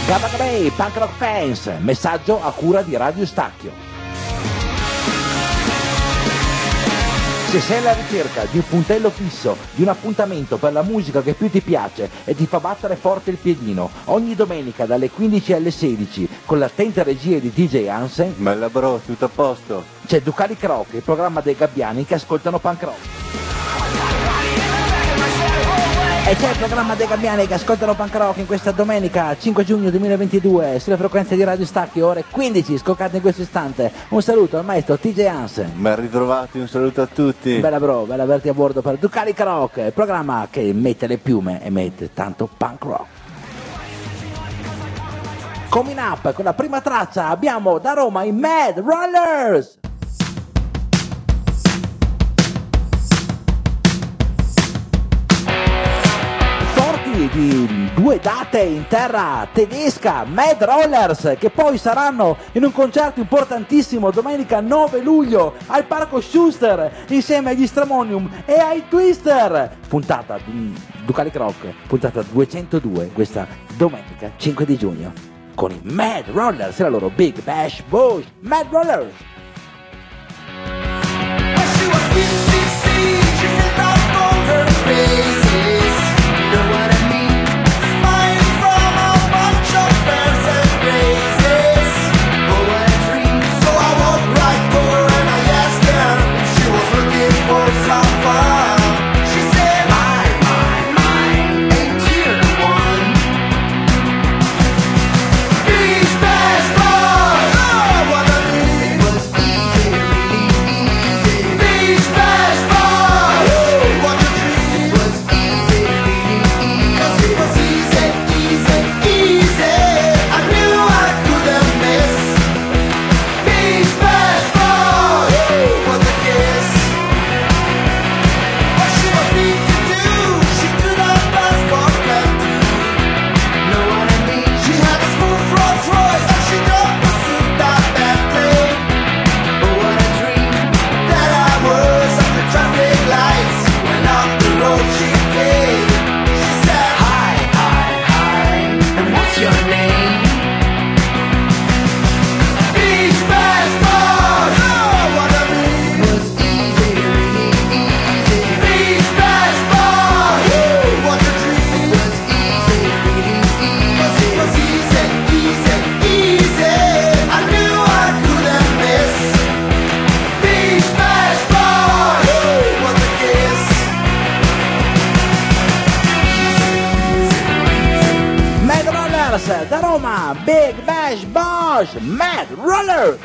Gabagabay, Punk Rock Fans, messaggio a cura di Radio Stacchio. Se sei alla ricerca di un puntello fisso, di un appuntamento per la musica che più ti piace e ti fa battere forte il piedino, ogni domenica dalle 15 alle 16, con l'attenta regia di DJ Hansen, bella bro, tutto a posto. C'è Ducali Croc, il programma dei gabbiani che ascoltano punk rock. E c'è il programma dei gabbiani che ascoltano punk rock in questa domenica 5 giugno 2022 sulle frequenze di Radio Stacchio, ore 15, scoccate in questo istante. Un saluto al maestro TJ Hansen. Ben ritrovati, un saluto a tutti. Bella bro, bella averti a bordo per Ducali Croc, il programma che mette le piume e mette tanto punk rock. Coming up, con la prima traccia abbiamo da Roma i Mad Rollers. Di due date in terra tedesca, Mad Rollers, che poi saranno in un concerto importantissimo domenica 9 luglio al Parco Schuster insieme agli Stramonium e ai Twister. Puntata Ducali Croc, puntata 202 questa domenica 5 di giugno con i Mad Rollers e la loro Big Bash Boys. Mad Rollers. Da Roma, Big Bash Boys, Mad Roller.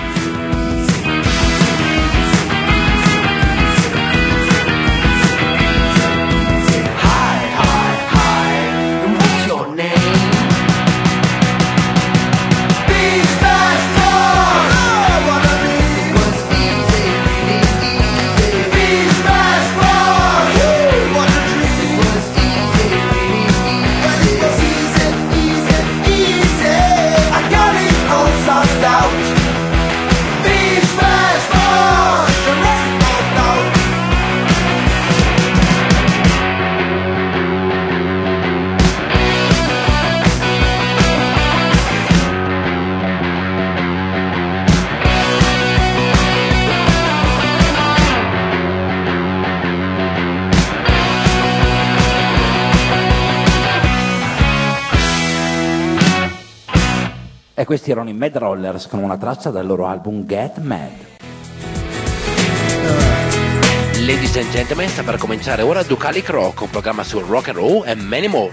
E questi erano i Mad Rollers con una traccia dal loro album Get Mad. Ladies and gentlemen, sta per cominciare ora Ducali Croc, un programma sul rock and roll e many more.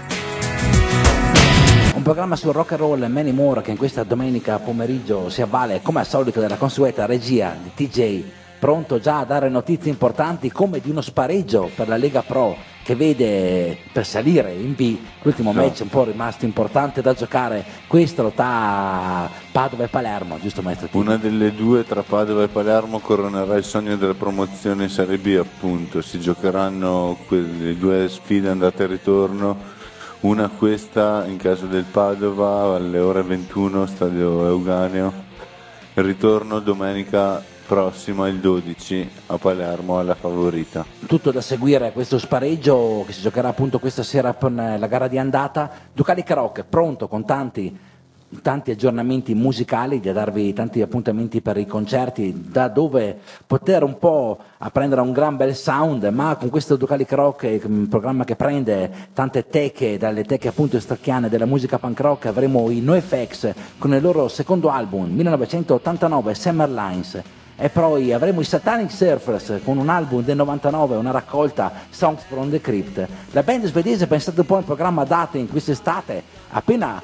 Un programma sul rock and roll e many more che in questa domenica pomeriggio si avvale come al solito della consueta regia di TJ, pronto già a dare notizie importanti come di uno spareggio per la Lega Pro che vede per salire in B l'ultimo match un po' rimasto importante da giocare, questo tra Padova e Palermo, giusto maestro? Una delle due tra Padova e Palermo coronerà il sogno della promozione in Serie B, appunto. Si giocheranno quelle due sfide andata e ritorno, una questa in caso del Padova alle ore 21 stadio Euganeo, il ritorno domenica prossimo, il 12, a Palermo, alla Favorita. Tutto da seguire questo spareggio che si giocherà appunto questa sera con la gara di andata. Ducalic Rock pronto con tanti aggiornamenti musicali, da darvi tanti appuntamenti per i concerti, da dove poter un po' apprendere un gran bel sound, ma con questo Ducalic Rock, un programma che prende tante teche, dalle teche appunto stracchiane della musica punk rock, avremo i NoFX con il loro secondo album 1989, Summer Lines. E poi avremo i Satanic Surfers con un album del 99, una raccolta, Songs from the Crypt. La band svedese, pensate un po' al programma date in quest'estate, appena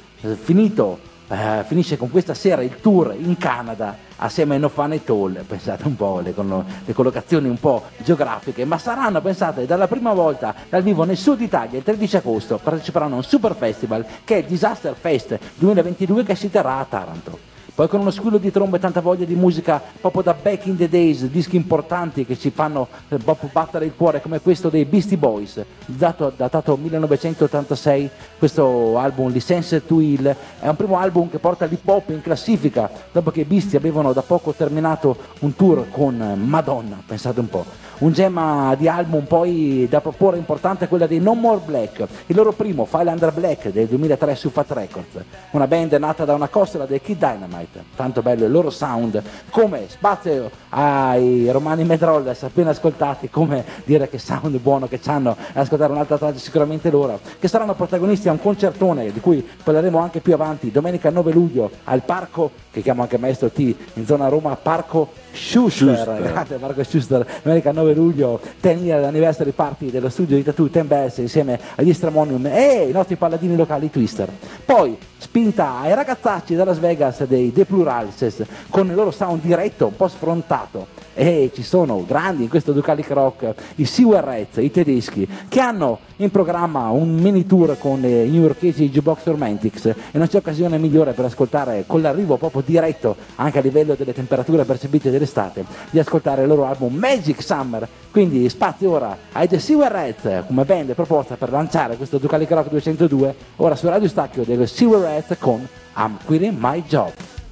finisce con questa sera il tour in Canada assieme ai No Fun at All. Pensate un po' le collocazioni un po' geografiche, ma saranno, pensate, dalla prima volta dal vivo nel sud Italia il 13 agosto parteciperanno a un super festival che è il Disaster Fest 2022, che si terrà a Taranto. Poi con uno squillo di trombe e tanta voglia di musica proprio da back in the days, dischi importanti che ci fanno proprio battere il cuore, come questo dei Beastie Boys, datato 1986. Questo album, Licensed to Ill, è un primo album che porta l'hip hop in classifica dopo che i Beastie avevano da poco terminato un tour con Madonna, pensate un po'. Un gemma di album poi da proporre importante è quella dei No More Black, il loro primo File Under Black del 2003 su Fat Records, una band nata da una costola dei Kid Dynamite. Tanto bello il loro sound, come spazio ai romani Medrollers appena ascoltati, come dire che sound buono che c'hanno, e ascoltare un'altra traccia sicuramente loro, che saranno protagonisti a un concertone di cui parleremo anche più avanti, domenica 9 luglio al parco, che chiamo anche Maestro T, in zona Roma, Parco Schuster. Grazie Marco Schuster. Domenica 9 luglio 10 year anniversary party dello studio di Tattoo 10 Bells insieme agli Stramonium e i nostri paladini locali Twister. Poi spinta ai ragazzacci da Las Vegas dei The Pluralses con il loro sound diretto un po' sfrontato, e ci sono grandi in questo Ducalic Rock i Sewerets, i tedeschi, che hanno in programma un mini tour con i newyorkesi Jukebox Romantics, e non c'è occasione migliore per ascoltare con l'arrivo proprio diretto, anche a livello delle temperature percepite dell'estate, di ascoltare il loro album Magic Summer. Quindi spazio ora ai The Sewerets come band proposta per lanciare questo Ducalic Rock 202, ora su Radio Stacchio dello Sewerets con I'm Quitting My Job.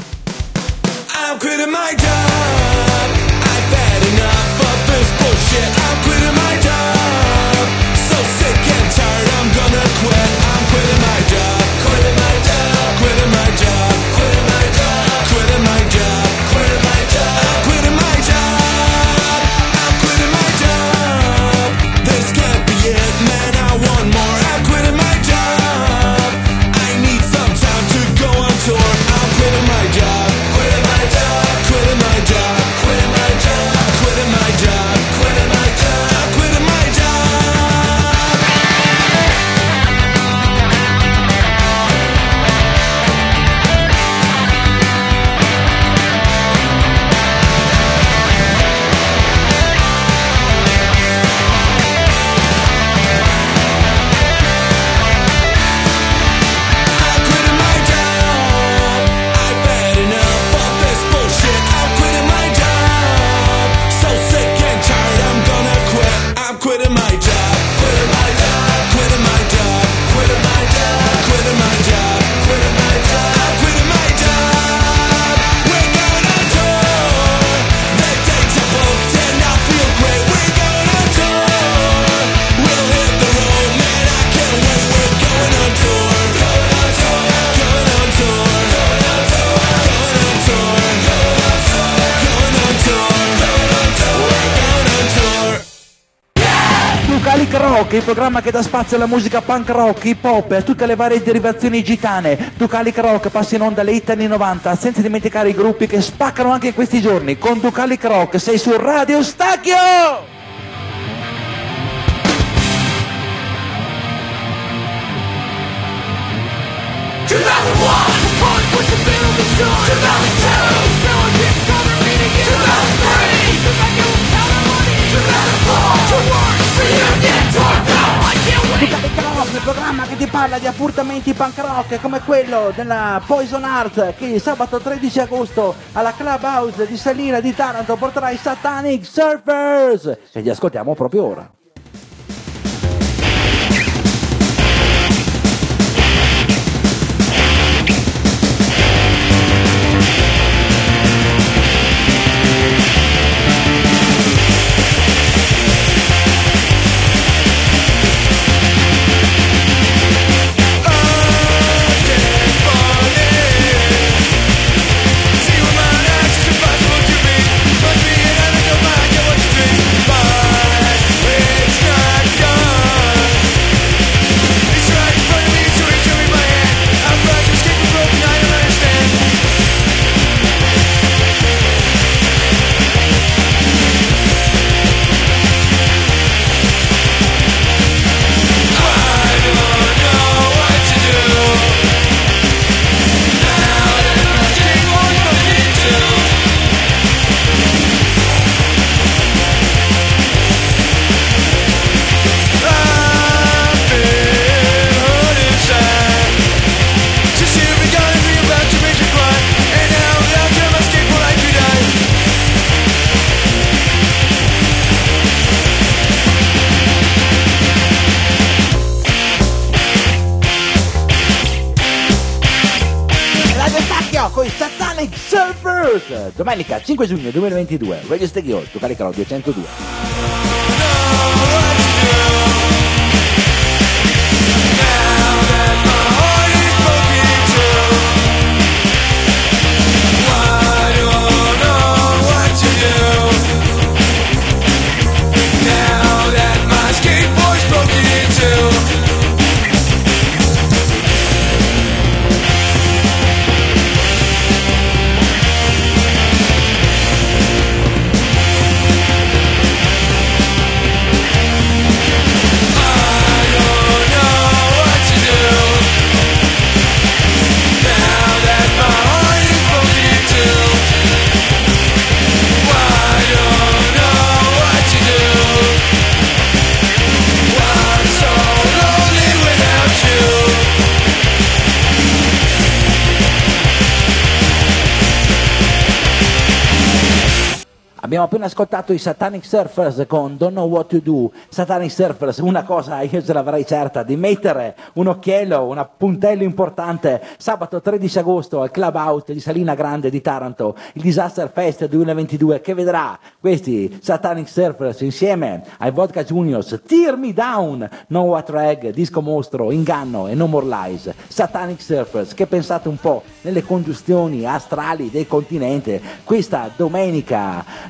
I'm quitting my job. I've had enough of this bullshit. I'm quitting my job. So sick and tired, I'm gonna quit. I'm quitting my job. Quitting my job. Quitting my job. Quitting my job. Quitting my job. Quitting my job. I'm quitting my job. I'm quitting my job. This can't be it, man. I want more. I'm quitting my job. I need some time to go on tour. I'm quitting my job. Quitting my job. Quitting my job. Quitting my job. Quitting my job. Quitting my job. Quitting my job. I'm quitting my job. I've had enough of this bullshit. I'm quitting my job. So sick and tired, I'm gonna quit. I'm quitting my job. Quitting my job. Quitting my job. Quitting my job. Quitting my job. Quitting my job. I'm quitting my job. We're going on tour. The dates are booked and I feel great. We're going on tour. We'll hit the road, man. I can't wait. We're going on tour. Going on tour. Going on tour. Going on tour. Going on tour. Going on tour. Going on tour. Going on tour. We're going on tour. Ducalic Rock, il programma che dà spazio alla musica punk rock, hip hop e a tutte le varie derivazioni gitane. Ducalic Rock passa in onda alle hit anni 90, senza dimenticare i gruppi che spaccano anche in questi giorni. Con Ducalic Rock sei su Radio Stacchio! Ducalic Rock, il programma che ti parla di appuntamenti punk rock come quello della Poison Heart, che il sabato 13 agosto alla Clubhouse di Salina di Taranto porterà i Satanic Surfers, e li ascoltiamo proprio ora. i Satanic Surfers. Domenica 5 giugno 2022, Radio Stereo, Ducali Crow 202. Abbiamo appena ascoltato i Satanic Surfers con Don't Know What to Do. Satanic Surfers, una cosa io ce l'avrei certa, di mettere un occhiello, un puntello importante sabato 13 agosto al Club Out di Salina Grande di Taranto, il Disaster Fest 2022, che vedrà questi Satanic Surfers insieme ai Vodka Juniors, Tear Me Down, No What Rag, Disco Mostro, Inganno e No More Lies. Satanic Surfers, che pensate un po' nelle congiunzioni astrali del continente, questa domenica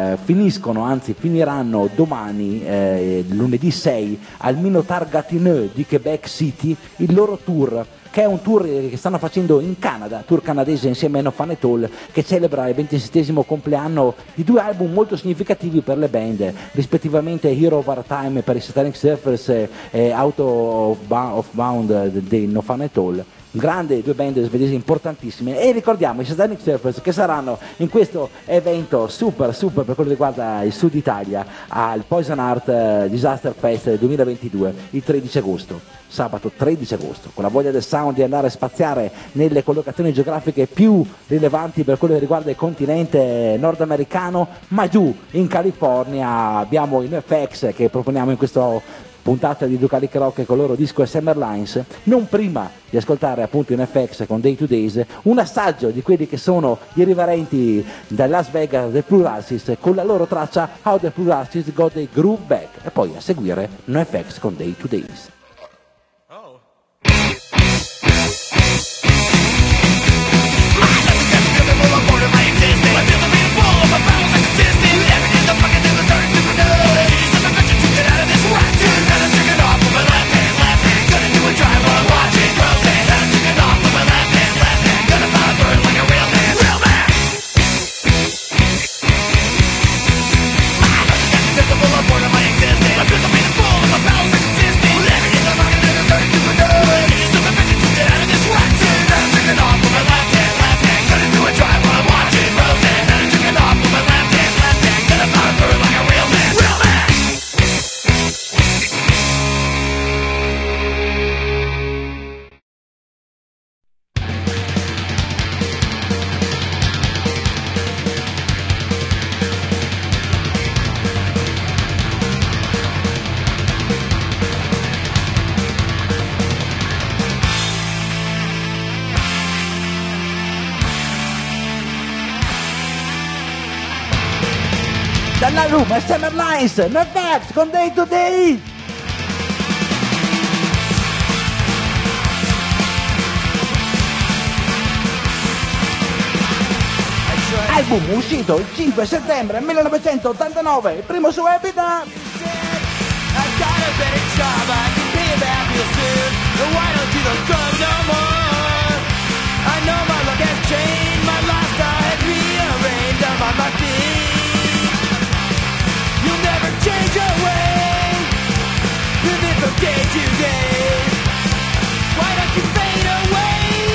finiranno domani, lunedì 6, al Minotaur Gatineau di Quebec City, il loro tour, che è un tour che stanno facendo in Canada, tour canadese insieme a No Fun at All, che celebra il 27esimo compleanno di due album molto significativi per le band, rispettivamente Hero of Our Time per i Satanic Surfers e Out of Bound dei No Fun at All. Grande, due band svedesi importantissime, e ricordiamo i Satanic Surfers che saranno in questo evento super per quello che riguarda il Sud Italia al Poison Art Disaster Fest 2022 il 13 agosto, sabato 13 agosto, con la voglia del sound di andare a spaziare nelle collocazioni geografiche più rilevanti per quello che riguarda il continente nordamericano, ma giù in California abbiamo i NoFX che proponiamo in questo puntata di Ducalic Rock con il loro disco Summer Lines, non prima di ascoltare appunto in FX con Day to Days un assaggio di quelli che sono gli irriverenti da Las Vegas del Pluralsis con la loro traccia How the Pluralsis Got the Groove Back, e poi a seguire No FX con Day to Days. Dall'album Summer Lines, No FX con Day to Day. Album uscito il 5 settembre 1989, il primo su Epitaph. Change your way, living from day to day. Why don't you fade away?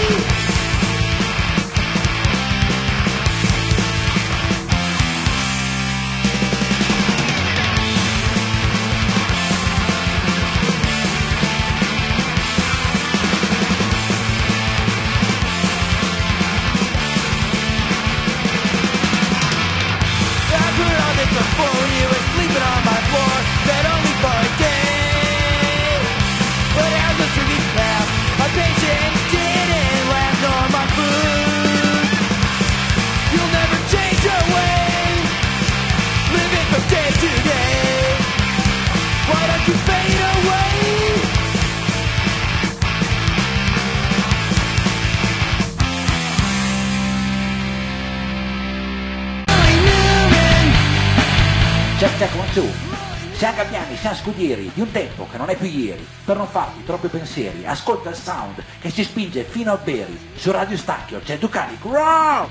I've heard all this before. You were sleeping on my floor, said only for a day. check one two. Siamo Gabbiani, siamo scudieri di un tempo che non è più ieri. Per non farti troppi pensieri, ascolta il sound che si spinge fino a Beri. Su Radio Stacchio c'è Ducali. Wow!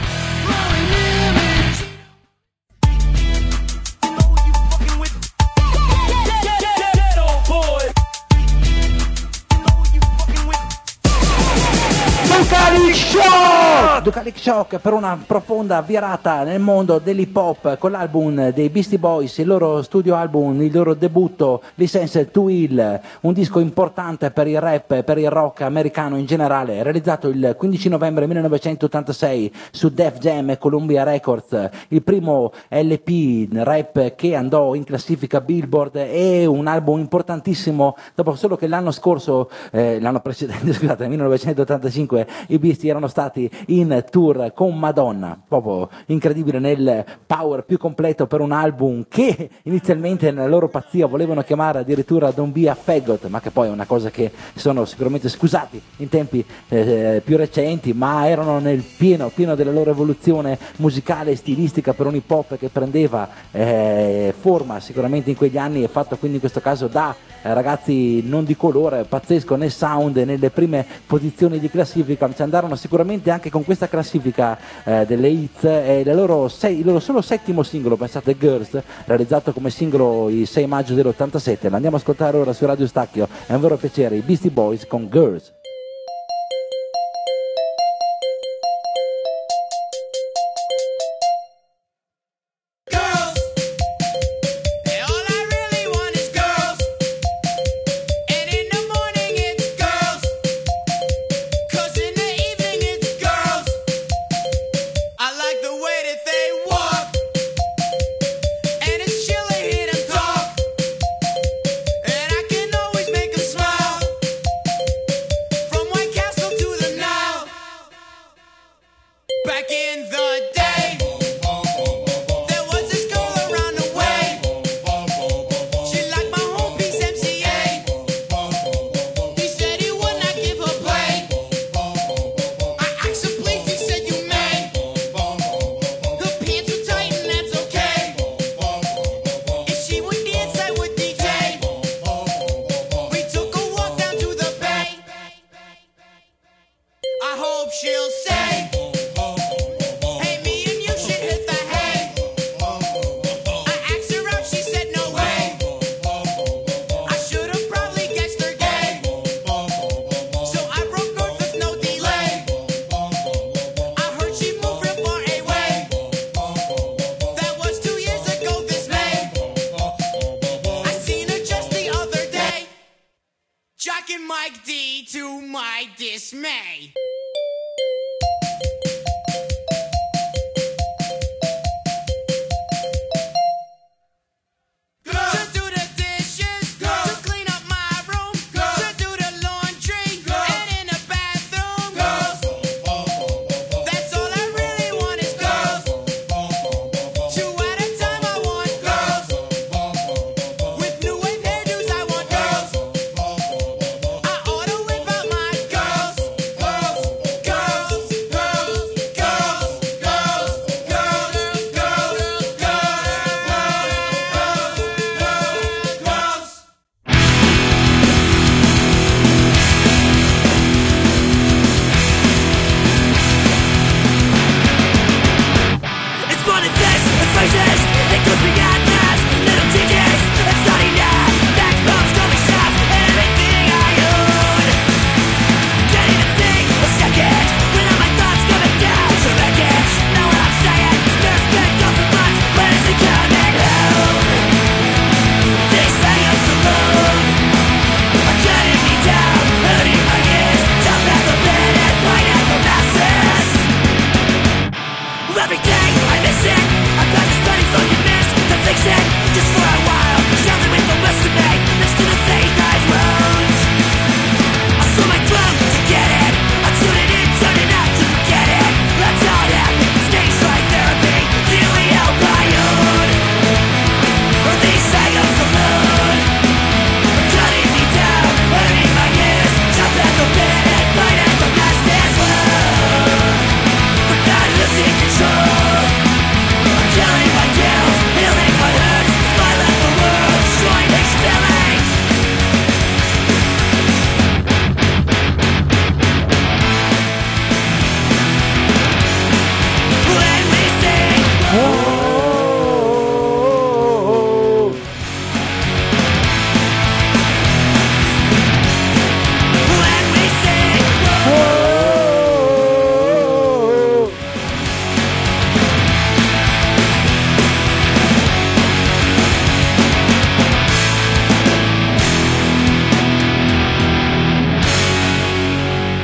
Ducalic Shock per una profonda virata nel mondo dell'hip hop con l'album dei Beastie Boys, il loro studio album, il loro debutto License to Ill, un disco importante per il rap, per il rock americano in generale, realizzato il 15 novembre 1986 su Def Jam e Columbia Records, il primo LP rap che andò in classifica Billboard, e un album importantissimo dopo solo che l'anno scorso, l'anno precedente, scusate, nel 1985 i Beastie erano stati in tour con Madonna, proprio incredibile, nel power più completo per un album che inizialmente nella loro pazzia volevano chiamare addirittura Don't Be a Faggot, ma che poi è una cosa che sono sicuramente scusati in tempi più recenti, ma erano nel pieno della loro evoluzione musicale e stilistica per un hip hop che prendeva forma sicuramente in quegli anni, e fatto quindi in questo caso da ragazzi non di colore, pazzesco nel sound e nelle prime posizioni di classifica. Ci andarono sicuramente anche con questa classifica delle hits, e il loro solo settimo singolo, pensate, Girls, realizzato come singolo il 6 maggio dell'87. L'andiamo a ascoltare ora su Radio Stacchio, è un vero piacere, i Beastie Boys con Girls.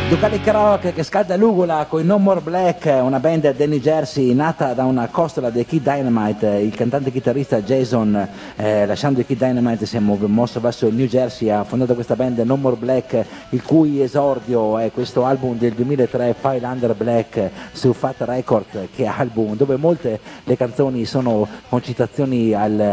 Ducalic Rock che scalda l'ugola con i No More Black, una band del New Jersey nata da una costola dei Kid Dynamite. Il cantante chitarrista Jason, lasciando i Kid Dynamite, si è mosso verso il New Jersey, ha fondato questa band No More Black, il cui esordio è questo album del 2003, File Under Black, su Fat Record, che è album dove molte le canzoni sono con citazioni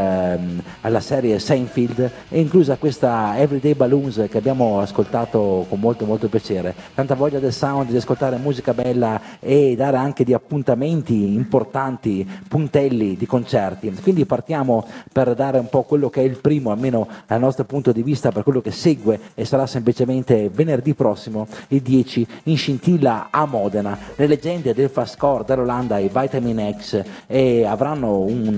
alla serie Seinfeld, e inclusa questa Everyday Balloons che abbiamo ascoltato con molto molto piacere. Tanta voglia del sound, di ascoltare musica bella e dare anche di appuntamenti importanti, puntelli di concerti. Quindi partiamo per dare un po' quello che è il primo, almeno dal nostro punto di vista, per quello che segue, e sarà semplicemente venerdì prossimo, il 10, in scintilla a Modena. Le leggende del fastcore dall'Olanda, i Vitamin X, e avranno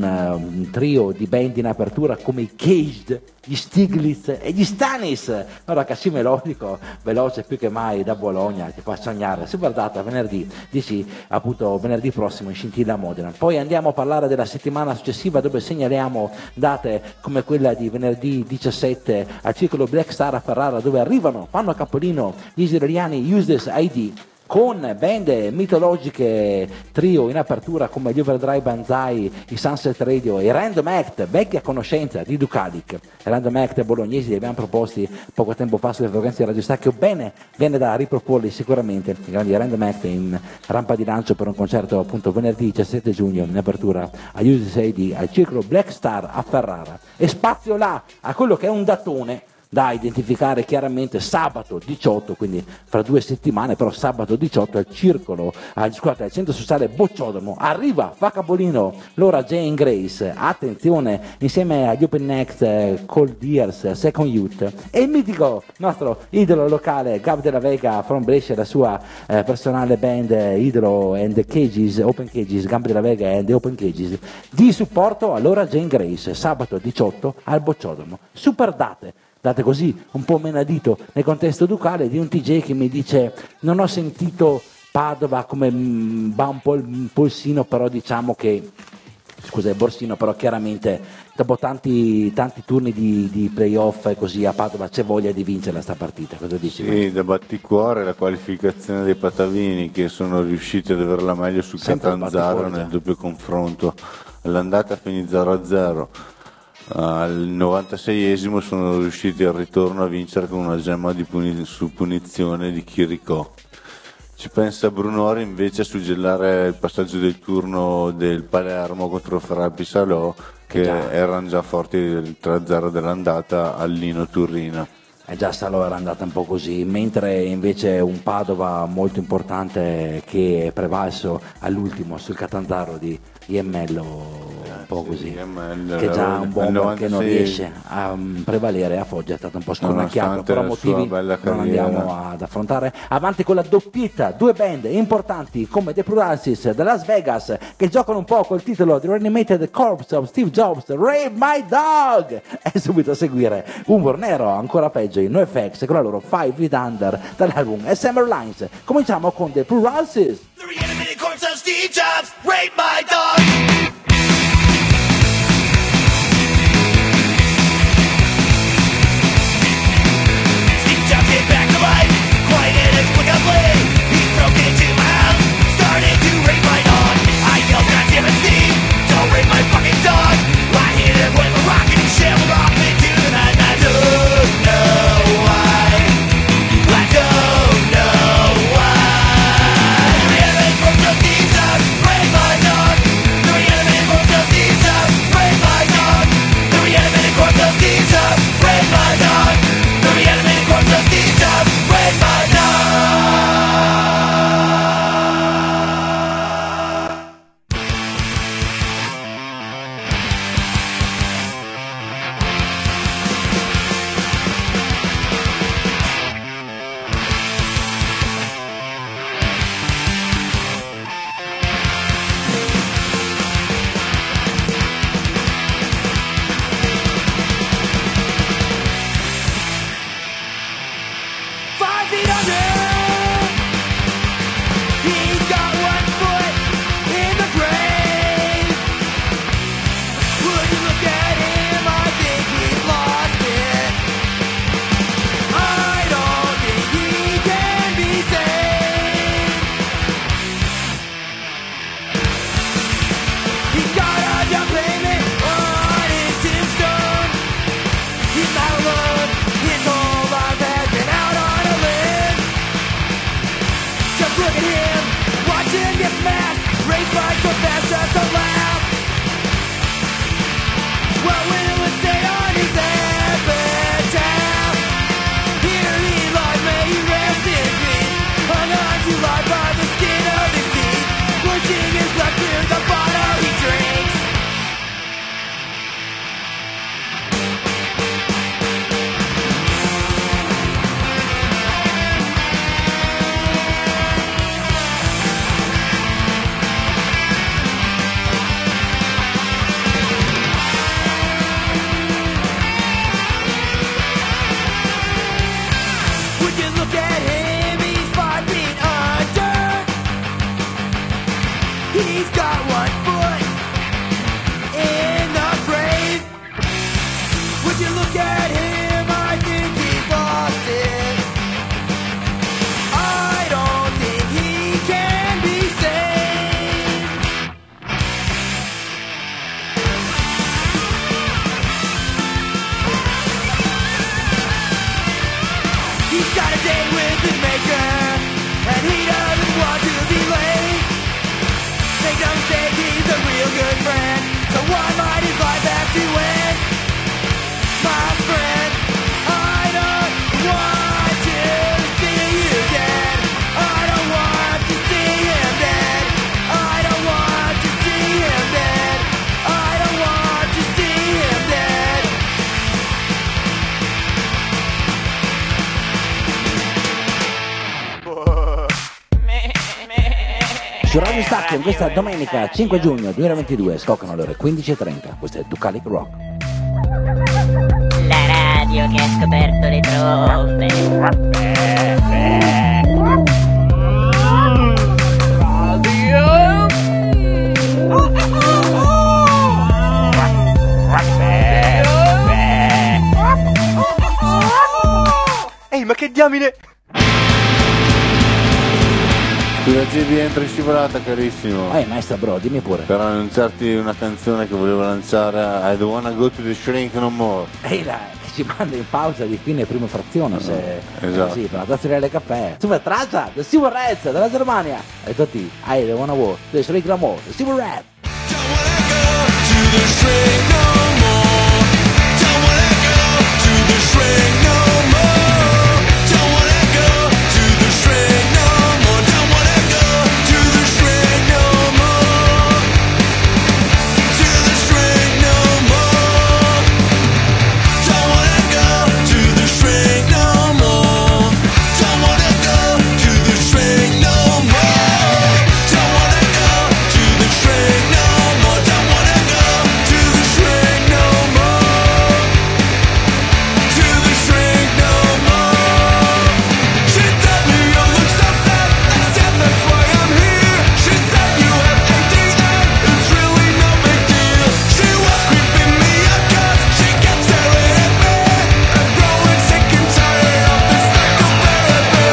un trio di band in apertura come i Caged, gli Stiglitz e gli Stanis. Allora, così melodico, veloce più che mai da Bologna, ti fa sognare. Super data, venerdì, dici appunto venerdì prossimo in scintilla a Modena. Poi andiamo a parlare della settimana successiva, dove segnaliamo date come quella di venerdì 17 al circolo Black Star a Ferrara, dove fanno a capolino gli israeliani Useless ID, con band mitologiche, trio in apertura come gli Overdrive Banzai, i Sunset Radio e Random Act, vecchia conoscenza di Ducalic. Random Act bolognesi li abbiamo proposti poco tempo fa sulle frequenze di Radio Stacchio, bene, viene da riproporli sicuramente. I grandi Random Act in rampa di lancio per un concerto appunto venerdì 17 giugno in apertura a USAID al circolo Black Star a Ferrara. E spazio là a quello che è un datone da identificare chiaramente sabato 18, quindi fra 2 settimane, però sabato 18 al circolo, al centro sociale Bocciodromo, arriva, fa capolino l'ora Jane Grace, attenzione, insieme agli Open Next, Cold Years, Second Youth, e il mitico nostro idolo locale Gab della Vega from Brescia, la sua personale band Idolo and the Cages, Open Cages, Gab della Vega and the Open Cages, di supporto all'ora Jane Grace, sabato 18 al Bocciodromo. Super date così un po' menadito nel contesto ducale, di un TJ che mi dice: non ho sentito Padova, come va un po' il polsino, però diciamo che, scusa, il borsino, però chiaramente dopo tanti turni di playoff e così a Padova c'è voglia di vincere sta partita. Cosa dici? Sì, da batticuore la qualificazione dei Patavini, che sono riusciti ad avere la meglio su Catanzaro nel doppio confronto. All'andata finì 0-0. Al 96esimo sono riusciti al ritorno a vincere con una gemma su punizione di Chiricò. Ci pensa Brunori invece a suggellare il passaggio del turno del Palermo contro Ferrari Salò, che erano già forti il 3-0 dell'andata al Lino Turrina. Già Salò era andata un po' così, mentre invece un Padova molto importante che è prevalso all'ultimo sul Catanzaro di Iemmello, un po' così, che già un bomber che non riesce a prevalere a Foggia, è stato un po' scornacchiato, però motivi non andiamo ad affrontare. Avanti con la doppietta, 2 band importanti come The Pluralsis da Las Vegas, che giocano un po' col titolo The Reanimated Corpse of Steve Jobs, Rape My Dog, e subito a seguire Humor Nero, ancora peggio, i NoFX con la loro 5 Feet Under dall'album Summer Lines. Cominciamo con The Pluralsis. The reanimated corpse of Steve Jobs, rape my dog. Steve Jobs came back to life, quite inexplicably. He broke into my house, started to rape my dog. I yelled, God damn it, Steve, don't rape my fucking dog. I hit him with a rock and he shambled off into the night. I don't know why. I don't know why. The reanimated corpse of Steve Jobs, rape my dog. The reanimated corpse of Steve Jobs, rape my dog. The reanimated corpse of Steve Jobs, rape my dog. The reanimated corpse of Steve Jobs, rape my dog. Say He's got a date with his maker, and he doesn't want to be late. Make no mistake, he's a real good friend, so why might his life have to end? My friend, I don't want to see you dead. I don't want to see him dead. I don't want to see him dead. I don't want to see him dead. Su Radio Stacchio, questa domenica 5 giugno 2022 scoccano le ore 15:30. Questo è Ducalic Rock. La radio che ha scoperto le trombe. Ehi, ma che diamine! Scusa GB, entra in scivolata carissimo. Maestra bro, dimmi pure. Per annunciarti una canzone che volevo lanciare, I don't wanna go to the shrink no more. Ehi là, che ci manda in pausa di fine prima frazione se... Esatto. Sì, per la tazzerella del caffè. Super traccia, The Silver Reds della Germania. E tutti, I don't wanna go, The Shrink no more, The Silver Reds. Don't wanna go to the shrink no more. Don't wanna go to the shrink no more. Don't wanna go to the shrink no more. Don't wanna go to the shrink no more. To the shrink no more. Don't wanna go to the shrink no more. Don't wanna go to the shrink no more. Don't wanna go to the shrink no more. Don't wanna go to the shrink no more. To the shrink no more. She told me you look so sad. I said that's why I'm here. She said you have ADD. It's really no big deal. She was creeping me out 'cause she kept staring at me. I'm growing sick and tired of this psychotherapy.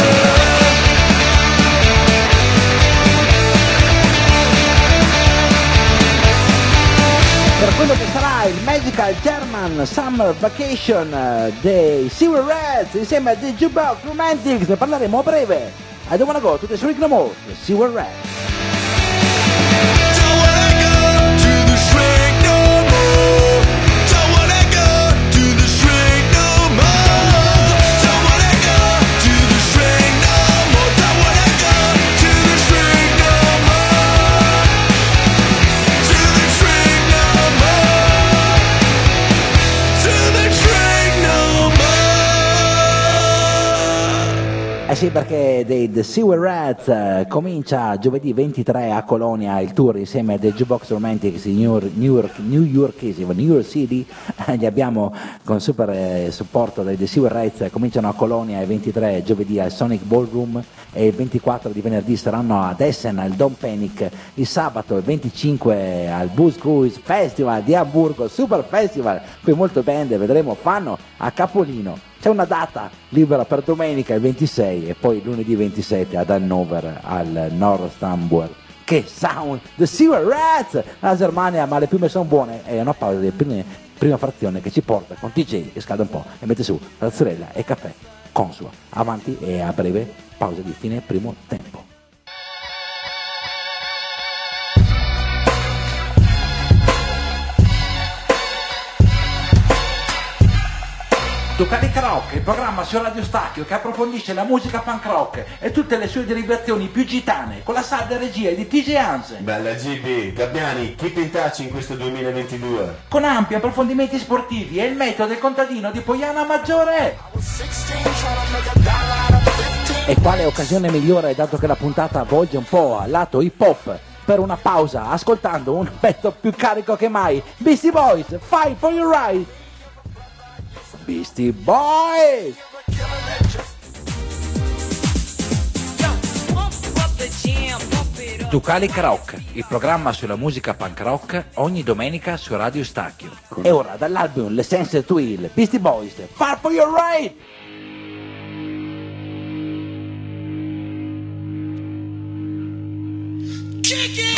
Per quello che sarà il Magical German Summer Vacation dei Silver Reds insieme a The Jukebox Romantics, ne parleremo a breve. I don't wanna go to the Shrink no more, The Silver Reds. Don't wanna go to the shrink no more. Don't wanna go to the shrink no more. Don't wanna go to the shrink no more. Don't wanna go to the shrink no more. To the shrink no more. To the shrink no more. Eh sì, perché dei The Silver Reds comincia giovedì 23 a Colonia il tour insieme a The Jukebox Romantics in New York City. Li abbiamo con super supporto dei The Silver Reds, cominciano a Colonia il 23 giovedì al Sonic Ballroom e il 24 di venerdì saranno ad Essen al Dom Panic, il sabato il 25 al Booze Cruise Festival di Hamburgo, super festival, qui molte band vedremo fanno a Capolino. C'è una data libera per domenica il 26 e poi lunedì 27 ad Hannover al Nordstambur. Che sound! The Silver Reds! La Germania, ma le prime sono buone. È una pausa di prima frazione che ci porta con TJ che scalda un po' e mette su razzurella e caffè Consua. Avanti e a breve pausa di fine primo tempo. Ducalic Rock, il programma su Radio Stacchio che approfondisce la musica punk rock e tutte le sue derivazioni più gitane, con la salda regia di TJ Hansen. Bella GB, Gabbiani, keep in touch in questo 2022. Con ampi approfondimenti sportivi e il metodo del contadino di Poiana Maggiore. E quale occasione migliore, dato che la puntata volge un po' al lato hip hop, per una pausa ascoltando un pezzo più carico che mai, Beastie Boys, Fight for Your Right. Beastie Boys! Ducalic Rock, il programma sulla musica punk rock ogni domenica su Radio Stacchio. E ora dall'album L'Essence to Heal, Beastie Boys, Fight for Your Right! Kick it!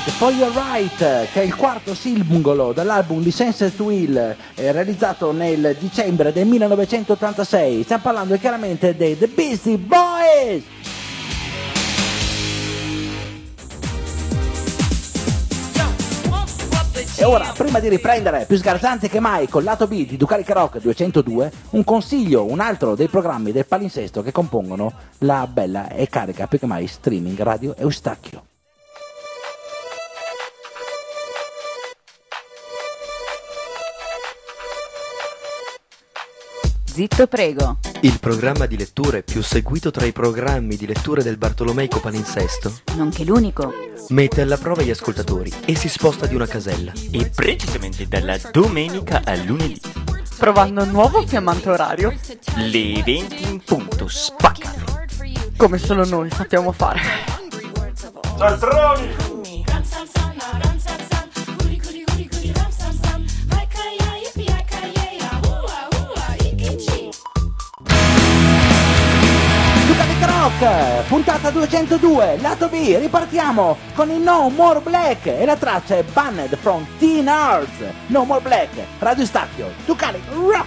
Fight for Your Right, che è il quarto singolo dall'album Licensed to Ill, realizzato nel dicembre del 1986. Stiamo parlando chiaramente dei The Beastie Boys. E ora, prima di riprendere più sgarzanti che mai col lato B di Ducalic Rock 202, un consiglio, un altro dei programmi del palinsesto che compongono la bella e carica più che mai streaming Radio Eustachio. Zitto prego. Il programma di letture più seguito tra i programmi di letture del Bartolomeico Palinsesto, Nonché l'unico. mette alla prova gli ascoltatori e si sposta di una casella. E precisamente dalla domenica al lunedì, provando un nuovo fiammante orario, le 20 in punto, spaccano. come solo noi sappiamo fare. Cialtroni! Ducalic Rock, puntata 202, lato B, ripartiamo con il No More Black e la traccia è Banned from Teen Arts. No More Black, Radio Eustachio, Ducalic Rock.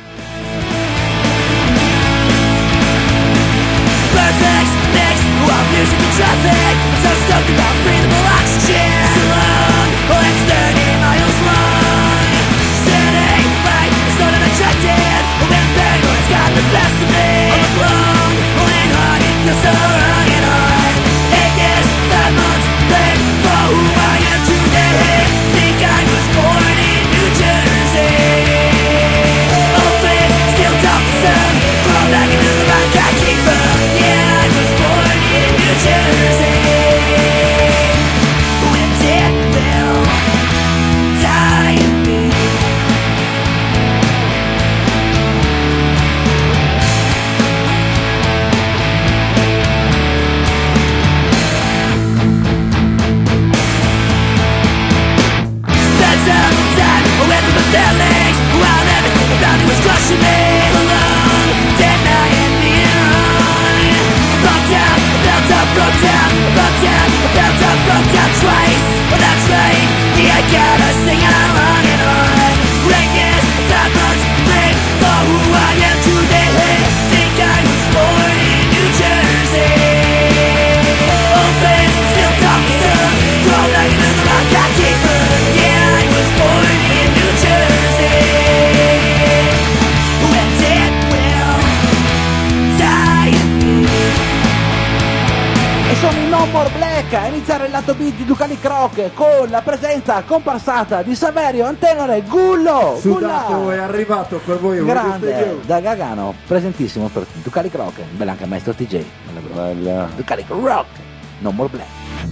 Perfect mix, while music and traffic. So stoked about breathable oxygen. So long, let's 30 miles long. Sitting right, sort of attracted. When paranoid's got the best of me. All along, pulling hard, it feels so wrong and on. 8 years, 5 months, playing for who I am today. Think I was born in New Jersey. Old friends, still talk to some. Crawl back into the rock I came from. Yeah, I was born in New Jersey. When death will die in me. Spent some time away from the families, while everything about me was crushing me. Alone, dead night and being wrong. Broke down, felt up, broke down, broke down, felt up, broke down twice. Well, that's right, yeah, I gotta sing along and on. Greatness, 5 months, playing for who I am today. Think I was born in New Jersey. Old friends, still talking some. Crawl back into the rock I came from. Yeah, I was born in New Jersey. When death will die in me. E sono i No More Black a iniziare il lato B di Ducalic Rock con la presenza comparsata di Saverio Antenore Gullo. Sudato è arrivato per voi un Grande, da Gagano, presentissimo per Ducalic Rock, bella anche maestro TJ. Bella. Ducalic Rock, No More Black.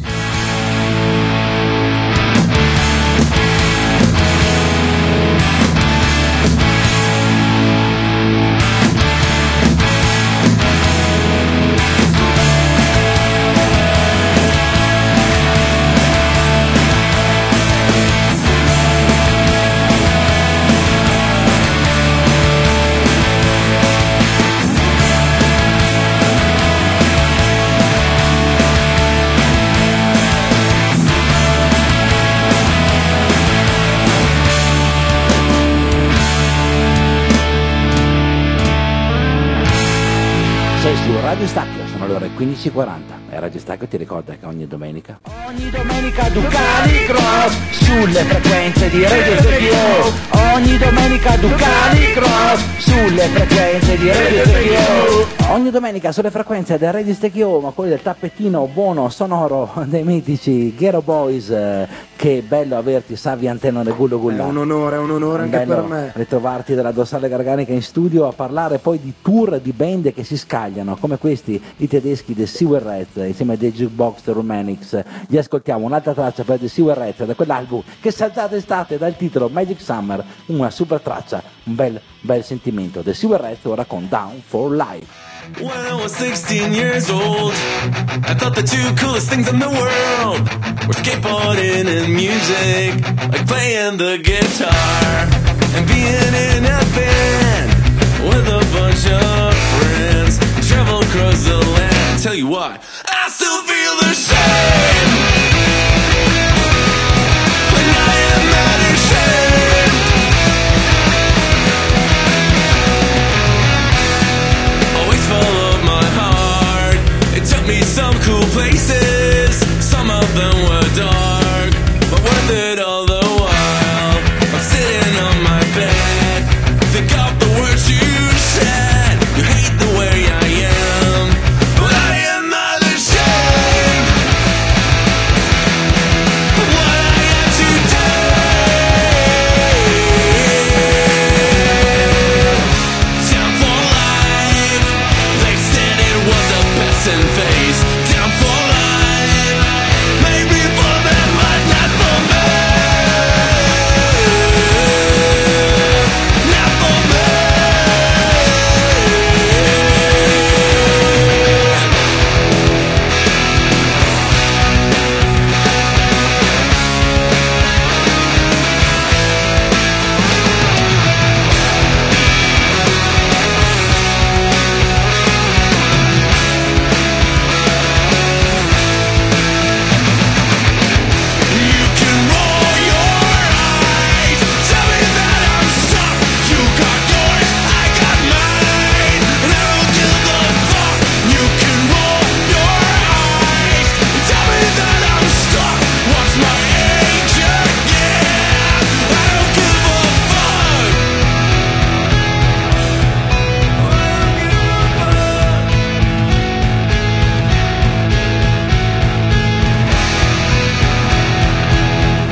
Sei su Radio Eustachio, sono le ore 15:40 e Radio Eustachio ti ricorda che ogni domenica Ducalic Rock sulle frequenze di Radio Eustachio. Ogni domenica Ducalic Rock sulle frequenze di Radio Eustachio. Ogni domenica sulle frequenze del Radio Eustachio, ma quelli del tappettino buono sonoro dei mitici Ghetto Boys. Che bello averti, Savio Antenore Gullo Gulla. È un onore anche bello per me. ritrovarti dalla dorsale garganica in studio a parlare poi di tour di band che si scagliano come questi, i tedeschi The Cigarettes insieme a dei Jukebox The Romantics. Gli ascoltiamo un'altra traccia per The Cigarettes da quell'album che saltate estate dal titolo Magic Summer, una super traccia, un bel sentimento. The Cigarettes ora con Down for Life. When I was 16 years old, I thought the two coolest things in the world were skateboarding and music, like playing the guitar and being in a band with a bunch of friends. Travel across the land, tell you what, I still feel the shame.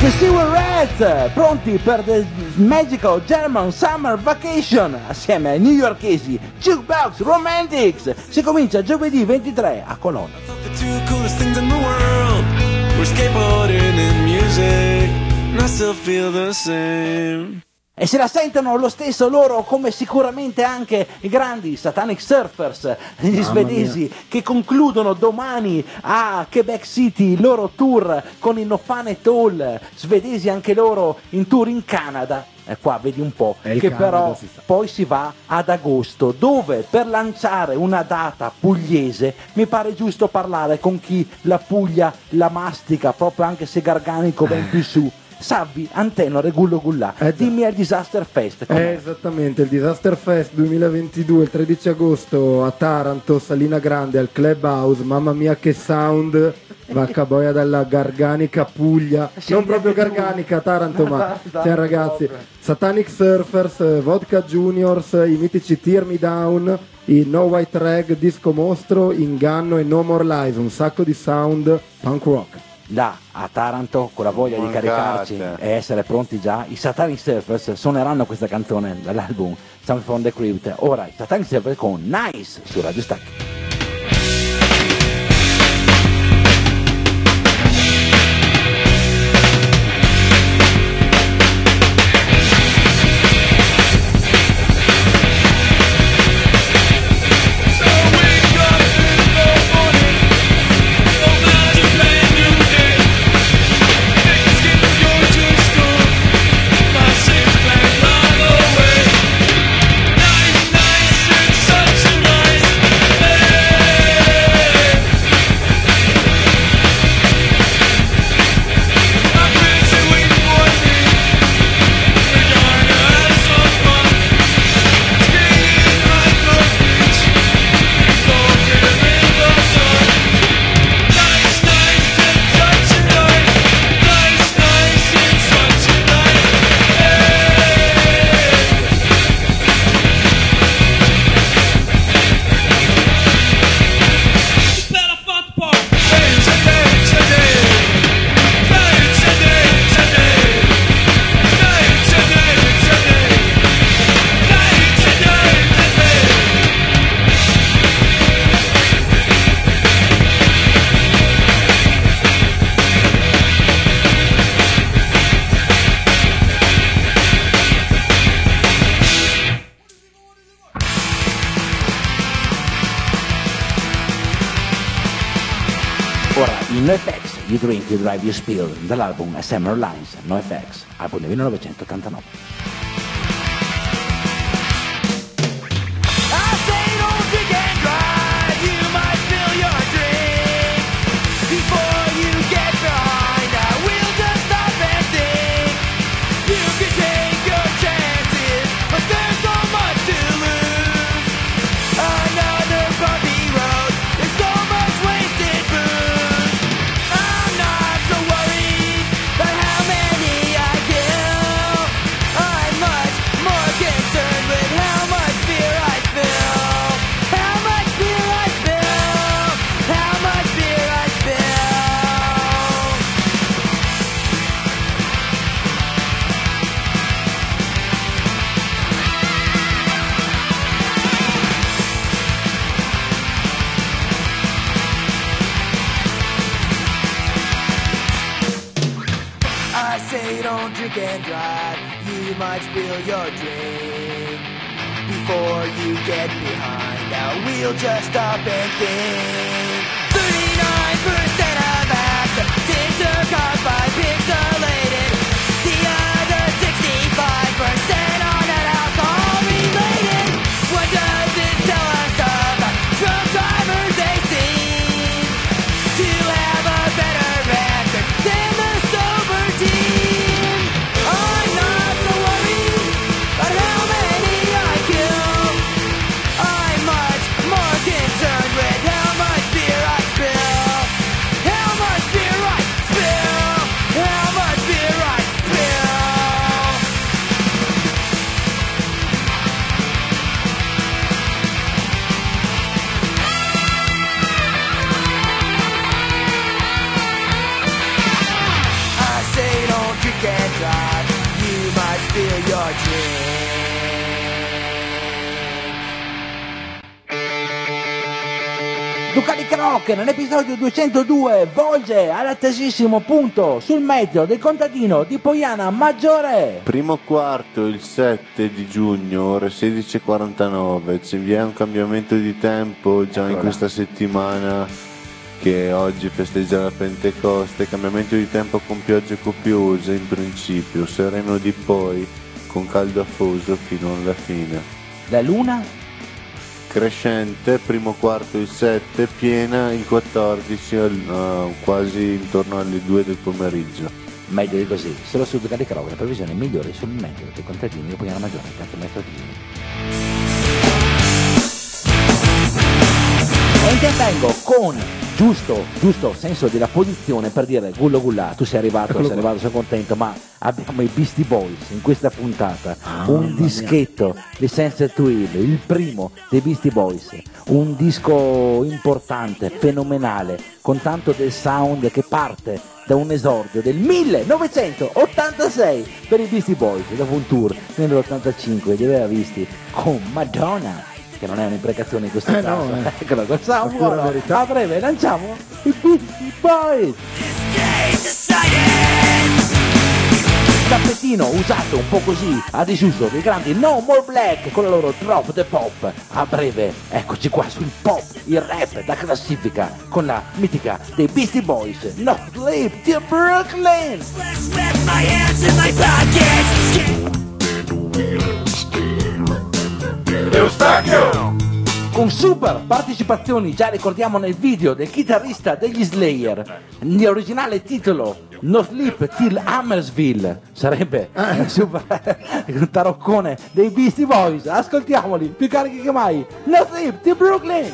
The Sewer Rats, pronti per The Magical German Summer Vacation assieme ai newyorkesi Jukebox Romantics. Si comincia giovedì 23 a Colonna. The two coolest things in the world were skateboarding and music, and I still feel the same. E se la sentono lo stesso loro, come sicuramente anche i grandi Satanic Surfers, gli svedesi, che concludono domani a Quebec City il loro tour con i No Fun at All, svedesi anche loro in tour in Canada. E qua vedi un po' che Canada, però poi si va ad agosto, dove per lanciare una data pugliese mi pare giusto parlare con chi la Puglia la mastica, proprio anche se garganico ben più su. Savvi, Antenore, Gullo Gullà, dimmi al Disaster Fest. Esattamente, il Disaster Fest 2022, il 13 agosto a Taranto, Salina Grande, al Clubhouse. Mamma mia che sound, vacca boia dalla garganica Puglia, non proprio garganica Taranto, ma siamo ragazzi. Satanic Surfers, Vodka Juniors, i mitici Tear Me Down, i No White Rag, Disco Mostro, Inganno e No More Lies, un sacco di sound punk rock. Là a Taranto, con la voglia di caricarci e essere pronti già, i Satanic Surfers suoneranno questa canzone dall'album Sound from the Crypt. Ora i Satanic Surfers con Nice su Radio Stacchi. NoFX, You Drink, You Drive, You Spill, dall'album Summer Lines, NoFX, album del 1989. And drive, you might spill your drink before you get behind. Now we'll just stop and think. 39% of accidents are caused by pixelated. The other 65% are not alcohol related. What does this tell us about drunk drivers? They seem to have a better record than the sober team. Concerned with how much beer Ducali Rock nell'episodio 202 volge all'attesissimo punto sul meteo del contadino di Poiana Maggiore. Primo quarto il 7 di giugno, ore 16:49. Vi è un cambiamento di tempo già in questa settimana che oggi festeggia la Pentecoste. Cambiamento di tempo con piogge copiose in principio, sereno di poi, con caldo afoso fino alla fine. La luna? Crescente, primo quarto il 7, piena il 14, quasi intorno alle 2 del pomeriggio. Meglio di così, solo su Ducali Rock le previsioni migliori sul meteo dei contadini di Poiana Maggiore. Tanto maestro Tini. E intervengo con giusto senso della posizione per dire Gullo Gullà, tu sei arrivato, sono contento, ma abbiamo i Beastie Boys in questa puntata, un dischetto di Sunset to Hill, il primo dei Beastie Boys, un disco importante, fenomenale, con tanto del sound che parte da un esordio del 1986 per i Beastie Boys, dopo un tour nell'85 li aveva visti con Madonna, che non è un'imprecazione in questo caso, ecco la cosa buona. A breve lanciamo i Beastie Boys. Tappetino usato un po' così a disuso dei grandi No More Black con la loro Drop the Pop. A breve eccoci qua sul pop, il rap da classifica con la mitica dei Beastie Boys, No Sleep Till Brooklyn. Con super partecipazioni, già ricordiamo nel video del chitarrista degli Slayer, l'originale titolo No Sleep Till Hammersville, sarebbe un taroccone dei Beastie Boys. Ascoltiamoli, più carichi che mai. No Sleep Till Brooklyn.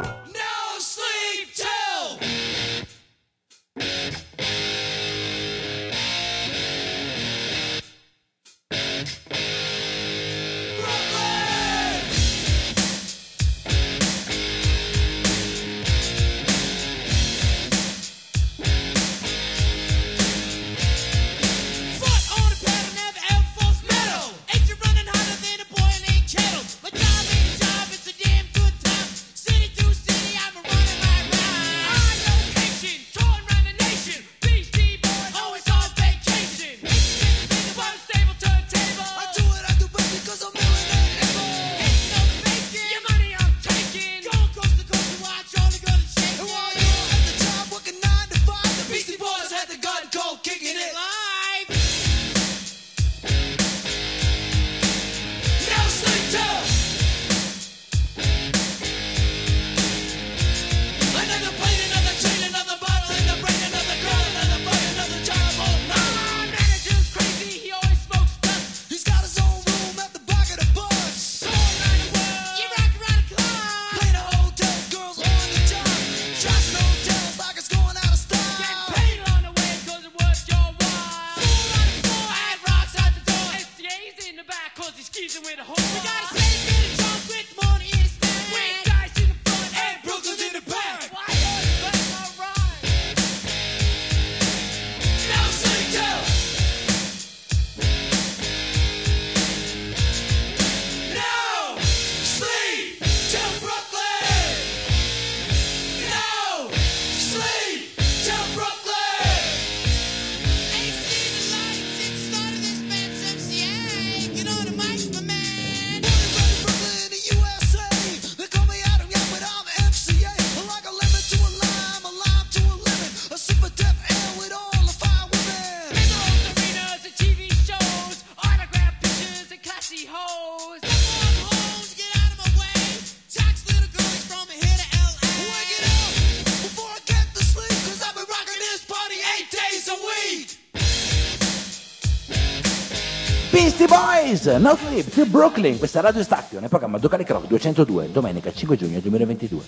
Beastie Boys, No Sleep Till Brooklyn, questa Radio Station, nel programma Ducali Rock 202, domenica 5 giugno 2022.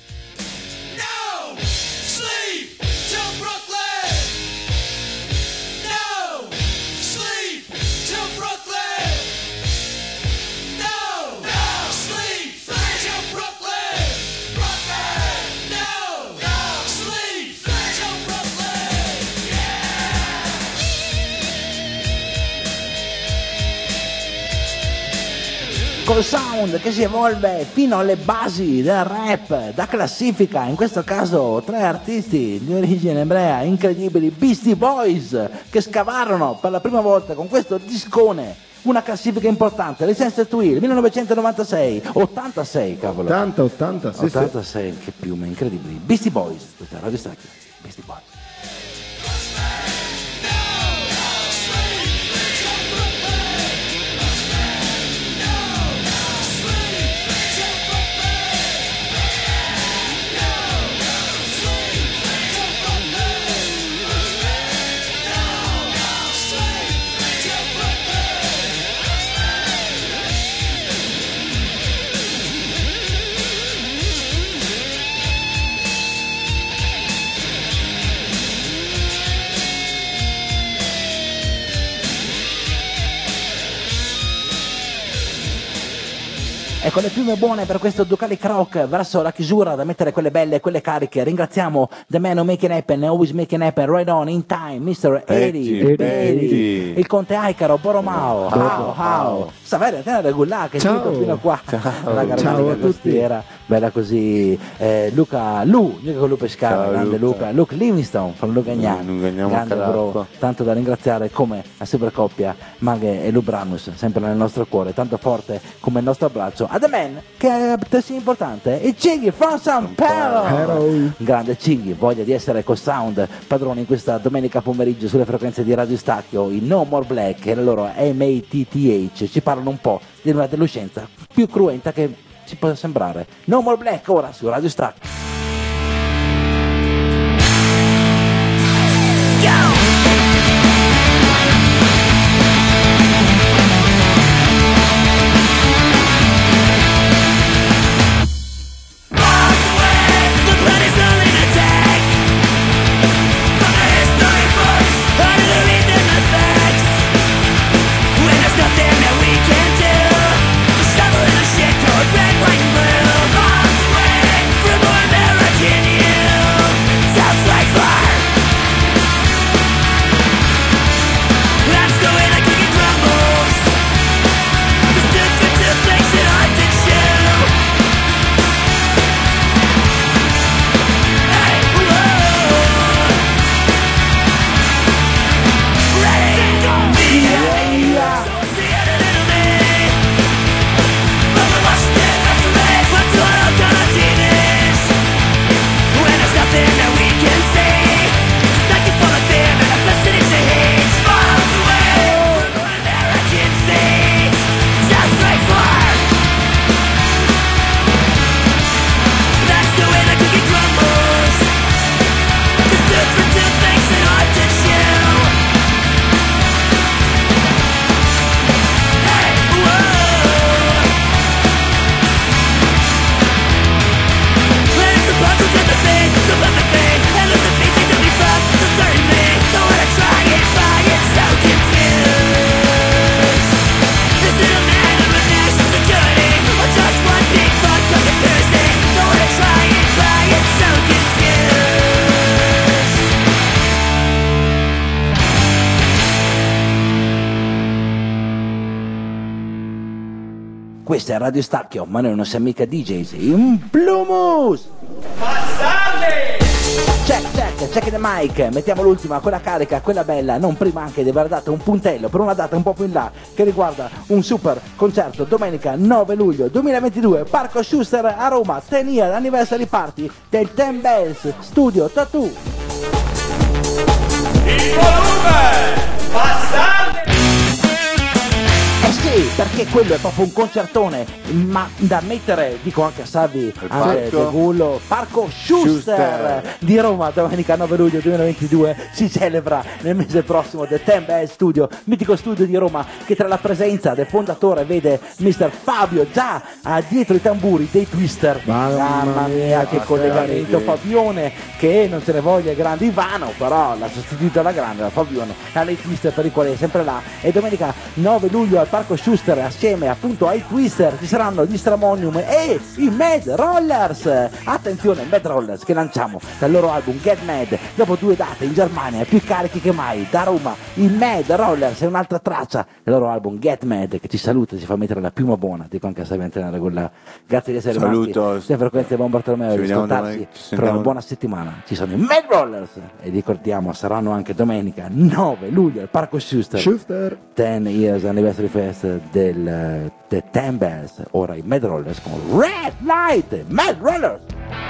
col sound che si evolve fino alle basi del rap, da classifica, in questo caso 3 artisti di origine ebrea incredibili, Beastie Boys, che scavarono per la prima volta con questo discone una classifica importante, License to Ill, 1986, cavolo. 80, sì, 86, che piume, incredibili. Beastie Boys, questa è Radio Stacchio, Beastie Boys. E con le piume buone per questo Ducalic Rock verso la chiusura, da mettere quelle belle e quelle cariche, ringraziamo The Man Who Make It Happen, Always Make It Happen, Right On, In Time, Mr. Eddie, il Conte Aicaro, Boromao, How, Saverio, te ne regolare che è tutto fino a qua, la garbanica costiera, bella così, Luca Pescara, grande Luca Livingstone, from Lugagnano, grande bro, tanto da ringraziare come la supercoppia Maghe e Lubranus, sempre nel nostro cuore, tanto forte come il nostro abbraccio. A The Man, che è altresì importante, e Cinghi from San Pedro, grande Cinghi, voglia di essere col sound padrone in questa domenica pomeriggio sulle frequenze di Radio Stacchio, i No More Black e la loro MATTH ci parlano un po' di una adolescenza più cruenta che ci può sembrare. No More Black ora su Radio Stacchio. Questa è Radio Stacchio, ma noi non siamo mica DJs, in Plumus! Check the mic, mettiamo l'ultima, quella carica, quella bella, non prima anche di aver dato un puntello per una data un po' più in là, che riguarda un super concerto domenica 9 luglio 2022, Parco Schuster a Roma, 10 year anniversary party del 10 Bells Studio Tattoo. Il volume! Bastardi! Eh sì, perché quello è proprio un concertone, ma da mettere, dico anche a Salvi, anche De Gullo, Parco Schuster di Roma, domenica 9 luglio 2022, si celebra nel mese prossimo del 10 Bells Studio, mitico studio di Roma, che tra la presenza del fondatore vede Mr. Fabio già dietro i tamburi dei Twister. Mamma mia, che collegamento, Fabione, che non se ne voglia grande, Ivano però l'ha sostituito alla grande, la Fabione, alle Twister per i quali è sempre là, e domenica 9 luglio al Parco Schuster assieme appunto ai Twister ci saranno gli Stramonium e i Mad Rollers. Attenzione, Mad Rollers che lanciamo dal loro album Get Mad dopo 2 date in Germania, più carichi che mai da Roma. I Mad Rollers è un'altra traccia del loro album Get Mad che ci saluta, ci fa mettere la piuma buona, dico anche a Saventena quella. Grazie di essere rimasti sempre frequente Buon Bartolomeo e di ascoltarci per una buona settimana. Ci sono i Mad Rollers e ricordiamo saranno anche domenica 9 luglio al Parco Schuster 10 Years Anniversary Fest del The Ten Bells. Ora i Mad Rollers con Red Light. Mad Rollers.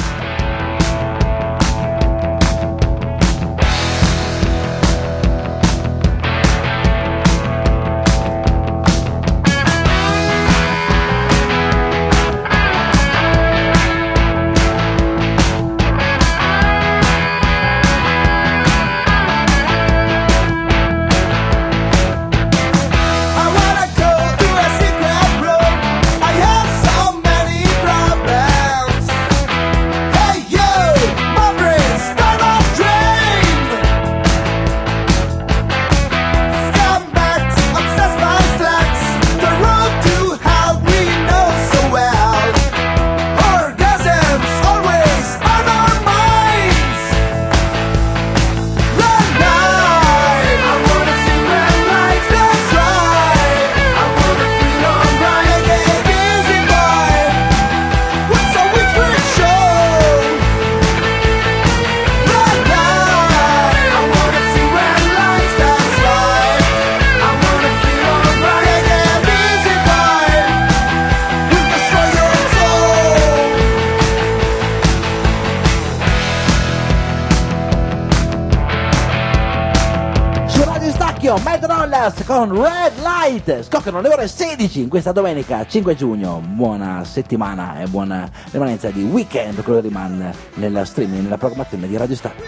Mad Rollers con Red Light. Scoccano le ore 16 in questa domenica 5 giugno. Buona settimana e buona rimanenza di weekend, quello rimane nella streaming, nella programmazione di Radio Star.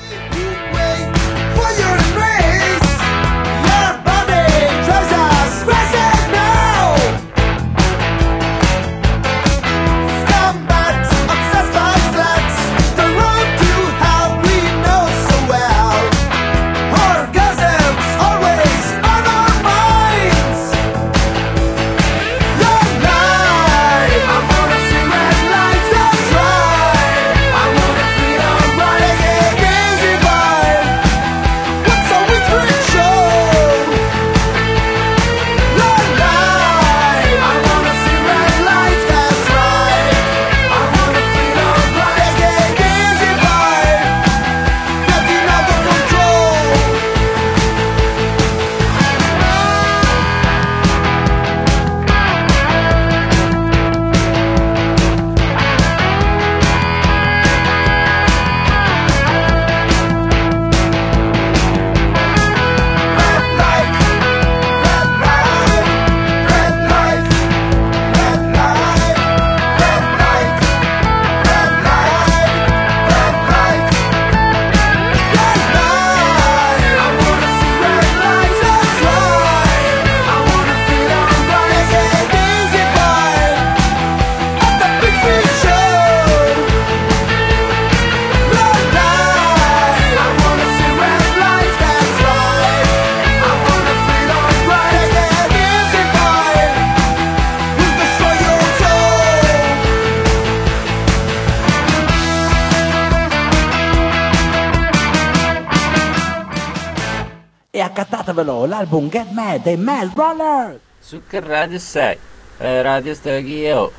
Accattatevelo l'album Get Mad dei Mad Rollers. Su che radio sei? Radio Staghio.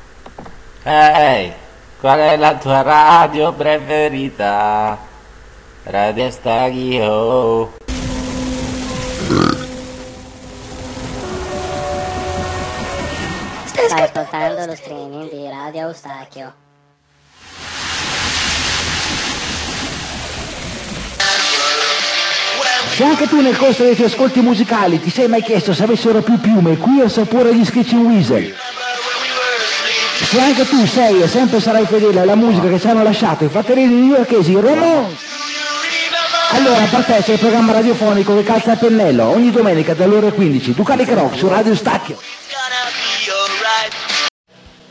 Ehi, qual è la tua radio preferita? Radio Staghio. Stai ascoltando lo streaming di Radio Eustachio. Se anche tu nel corso dei tuoi ascolti musicali ti sei mai chiesto se avessero più piume qui al sapore di Screeching Weasel, se anche tu sei e sempre sarai fedele alla musica che ci hanno lasciato i fratelli newyorkesi Ramones, allora per te c'è il programma radiofonico che calza a pennello ogni domenica dalle ore 15, Ducalic Rock su Radio Stacchio.